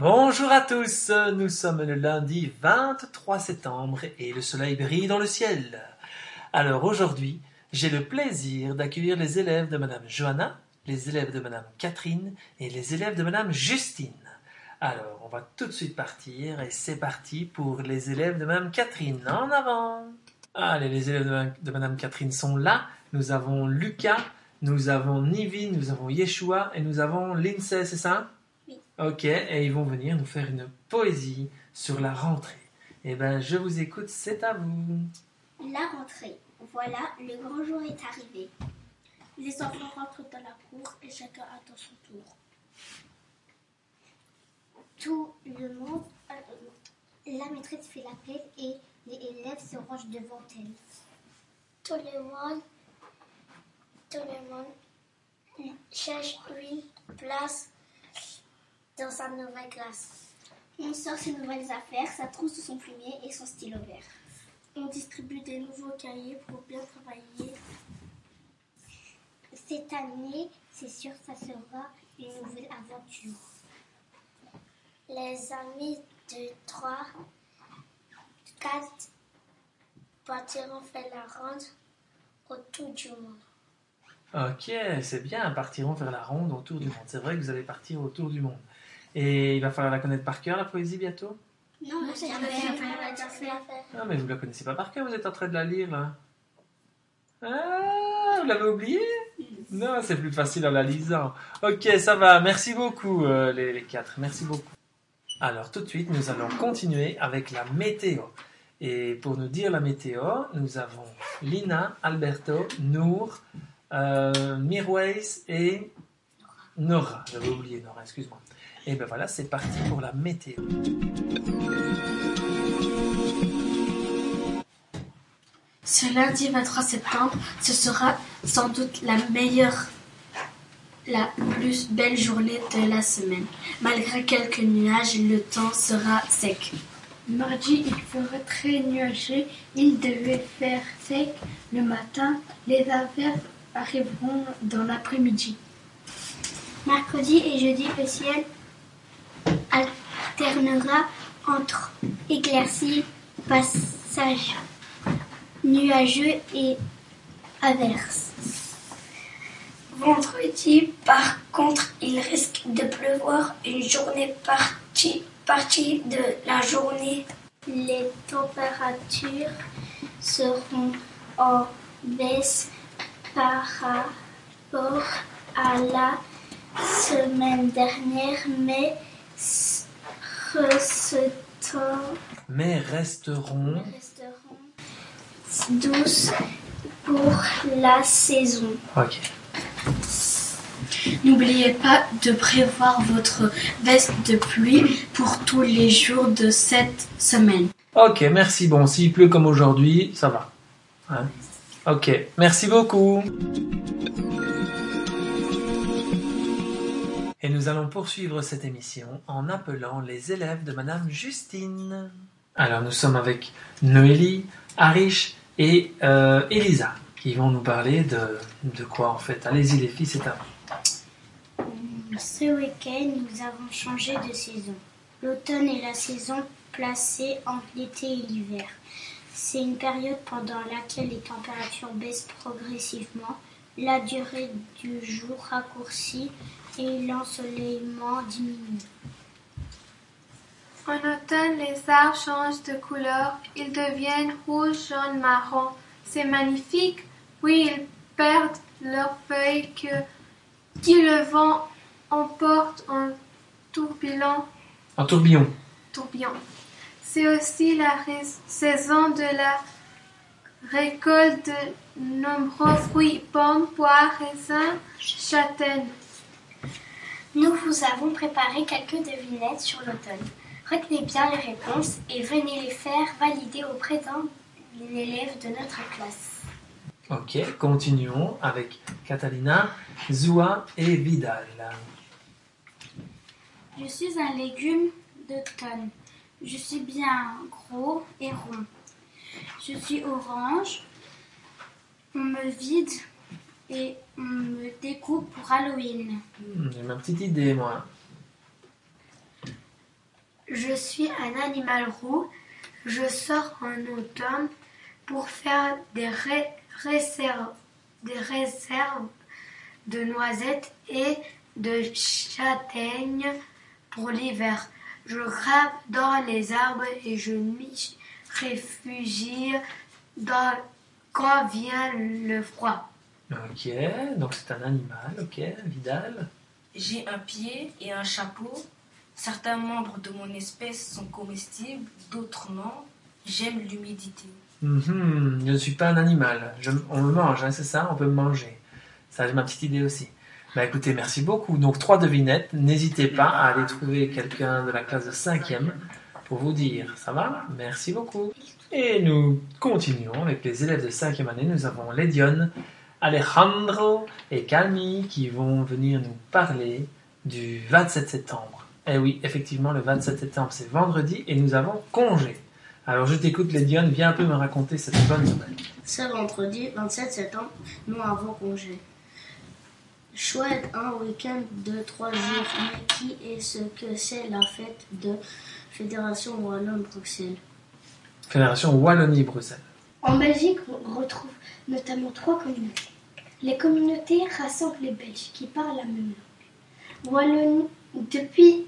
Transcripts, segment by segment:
Bonjour à tous, nous sommes le lundi 23 septembre et le soleil brille dans le ciel. Alors aujourd'hui, j'ai le plaisir d'accueillir les élèves de Madame Johanna, les élèves de Madame Catherine et les élèves de Madame Justine. Alors, on va tout de suite partir et c'est parti pour les élèves de Madame Catherine. En avant! Allez, les élèves de Madame Catherine sont là. Nous avons Lucas, nous avons Nivi, nous avons Yeshua et nous avons Lindsay, c'est ça? Oui. Ok, et ils vont venir nous faire une poésie sur la rentrée. Eh bien, je vous écoute, c'est à vous. La rentrée. Voilà, le grand jour est arrivé. Les enfants rentrent dans la cour et chacun attend son tour. Tout le monde, la maîtresse fait l'appel et les élèves se rangent devant elle. Tout le monde cherche une place dans sa nouvelle classe. On sort ses nouvelles affaires, sa trousse de son plumier et son stylo vert. On distribue des nouveaux cahiers pour bien travailler. Cette année, c'est sûr, ça sera une nouvelle aventure. Les amis de 3, 4 partiront faire la ronde autour du monde. Ok, c'est bien, partiront faire la ronde autour du monde. C'est vrai que vous allez partir autour du monde. Et il va falloir la connaître par cœur, la poésie, bientôt? Non, c'est déjà fait. Ah, mais vous ne la connaissez pas par cœur, vous êtes en train de la lire, là. Ah, vous l'avez oublié? Non, c'est plus facile en la lisant. Ok, ça va, merci beaucoup, les quatre, merci beaucoup. Alors, tout de suite, nous allons continuer avec la météo. Et pour nous dire la météo, nous avons Lina, Alberto, Nour, Mirwais et Nora. J'avais oublié Nora, excuse-moi. Et ben voilà, c'est parti pour la météo. Ce lundi 23 septembre, ce sera sans doute la plus belle journée de la semaine. Malgré quelques nuages, le temps sera sec. Mardi, il fera très nuageux. Il devait faire sec le matin. Les averses arriveront dans l'après-midi. Mercredi et jeudi, le ciel alternera entre éclaircies, passages nuageux et averses. Vendredi, par contre, il risque de pleuvoir une journée partie de la journée. Les températures seront en baisse par rapport à la semaine dernière, mais resteront douces pour la saison. Ok. N'oubliez pas de prévoir votre veste de pluie pour tous les jours de cette semaine. Ok, merci. Bon, s'il pleut comme aujourd'hui, ça va. Hein? Ok, merci beaucoup. Et nous allons poursuivre cette émission en appelant les élèves de Madame Justine. Alors, nous sommes avec Noélie, Arish et Elisa qui vont nous parler de quoi en fait. Allez-y les filles, c'est à vous. Ce week-end, nous avons changé de saison. L'automne est la saison placée entre l'été et l'hiver. C'est une période pendant laquelle les températures baissent progressivement, la durée du jour raccourcit et l'ensoleillement diminue. En automne, les arbres changent de couleur. Ils deviennent rouge, jaune, marron. C'est magnifique. Puis ils perdent leurs feuilles que le vent emporte en tourbillon. En tourbillon. C'est aussi la saison de la récolte de nombreux fruits, pommes, poires, raisins, châtaignes. Nous vous avons préparé quelques devinettes sur l'automne. Retenez bien les réponses et venez les faire valider auprès d'un élève de notre classe. Ok, continuons avec Catalina, Zoua et Vidal. Je suis un légume d'automne. Je suis bien gros et rond. Je suis orange. On me vide et on me découpe pour Halloween. J'ai ma petite idée, moi. Je suis un animal roux. Je sors en automne pour faire des réserves de noisettes et de châtaignes pour l'hiver. Je grimpe dans les arbres et je m'y réfugie quand vient le froid. Ok, donc c'est un animal, ok, Vidal. J'ai un pied et un chapeau. Certains membres de mon espèce sont comestibles, d'autres non. J'aime l'humidité. Je ne suis pas un animal. On me mange, hein, c'est ça? On peut me manger. Ça, j'ai ma petite idée aussi. Bah écoutez, merci beaucoup. Donc 3 devinettes. N'hésitez pas à aller trouver quelqu'un de la classe de 5e pour vous dire. Ça va? Merci beaucoup. Et nous continuons avec les élèves de 5e année. Nous avons Lédione, Alejandro et Camille qui vont venir nous parler du 27 septembre. Eh oui, effectivement, le 27 septembre, c'est vendredi et nous avons congé. Alors je t'écoute, Lédione, viens un peu me raconter cette bonne nouvelle. Ce vendredi 27 septembre, nous avons congé. Chouette, un week-end de 3 jours, mais qui est ce que c'est la fête de Fédération Wallonne-Bruxelles? Fédération Wallonie-Bruxelles. En Belgique, on retrouve notamment 3 communautés. Les communautés rassemblent les Belges qui parlent la même langue. Wallonie, depuis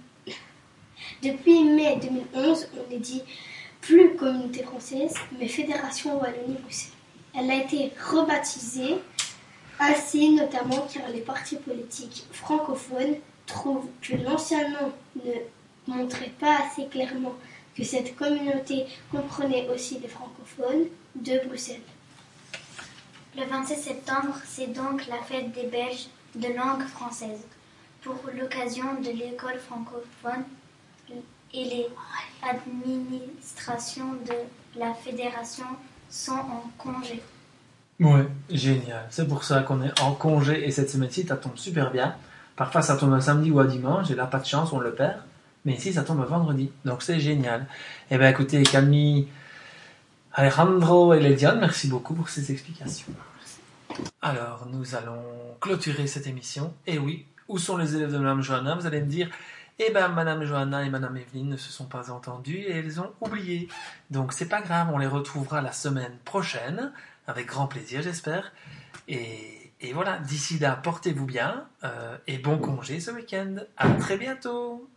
mai 2011, on ne dit plus communauté française, mais Fédération Wallonie-Bruxelles. Elle a été rebaptisée ainsi notamment car les partis politiques francophones trouvent que l'ancien nom ne montrait pas assez clairement que cette communauté comprenait aussi les francophones de Bruxelles. Le 27 septembre, c'est donc la fête des Belges de langue française. Pour l'occasion de l'école francophone et les administrations de la fédération sont en congé. Ouais, génial. C'est pour ça qu'on est en congé et cette semaine-ci, ça tombe super bien. Parfois, ça tombe un samedi ou un dimanche et là, pas de chance, on le perd. Mais ici, ça tombe un vendredi. Donc, c'est génial. Eh bien, écoutez, Camille, Alejandro et Lédiane, merci beaucoup pour ces explications. Alors, nous allons clôturer cette émission. Et oui, où sont les élèves de Madame Johanna? Vous allez me dire, eh ben, Madame Johanna et Madame Evelyne ne se sont pas entendues et elles ont oublié. Donc, c'est pas grave, on les retrouvera la semaine prochaine. Avec grand plaisir, j'espère. Et voilà, d'ici là, portez-vous bien et bon congé ce week-end. À très bientôt.